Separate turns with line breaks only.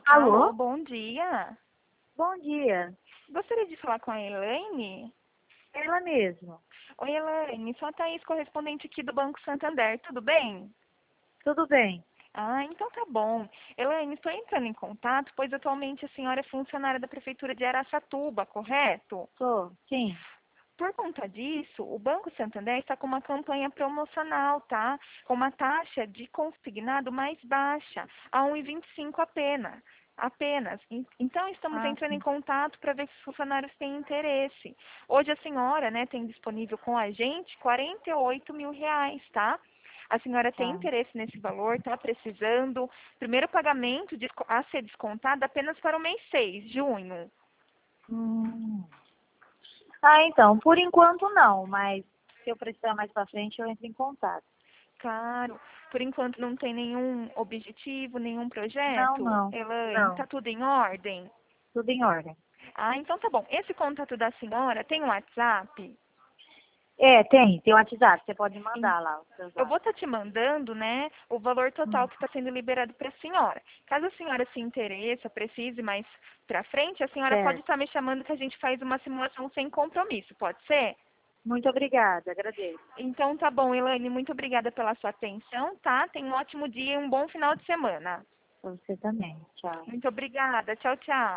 Alô,
Alô?
bom dia.
Bom dia.
Gostaria de falar com a Elaine?
Ela mesmo.
Oi, Elaine, sou a Thaís, correspondente aqui do Banco Santander, tudo bem?
Tudo bem?
Ah, então tá bom. Elaine, estou entrando em contato, pois atualmente a senhora é funcionária da Prefeitura de Araçatuba, correto?
Tô. Sim.
Por conta disso, o Banco Santander está com uma campanha promocional, tá? Com uma taxa de consignado mais baixa, a 1,25 apenas. Então, estamos
Ah,
entrando em
sim.
contato para ver se os funcionários têm interesse. Hoje a senhora, né, tem disponível com a gente R$ 48.000, tá? A senhora tem
Tá.
interesse nesse valor, está precisando. Primeiro pagamento a ser descontado apenas para o mês 6, junho.
Hum. Então, por enquanto não, mas se eu precisar mais pra frente, eu entro em contato.
Claro. Por enquanto não tem nenhum objetivo, nenhum
Não,
projeto,
não.
Elaine?
Não.
Tá tudo em ordem?
Tudo em ordem.
Ah, então tá bom. Esse contato da senhora tem um WhatsApp?
Tem o WhatsApp, você pode
Em-
mandar lá os seus
Eu vou
dados.
estar te mandando, né, o valor total
Hum.
que está sendo liberado para a senhora. Caso a senhora se interesse, precise mais para frente, a senhora pode
Certo.
estar me chamando que a gente faz uma simulação sem compromisso, pode ser?
Muito obrigada, agradeço.
Então tá bom, Elaine, muito obrigada pela sua atenção, tá? Tenha um ótimo dia e um bom final de semana.
Pra você também. Tchau.
Muito obrigada. Tchau, tchau.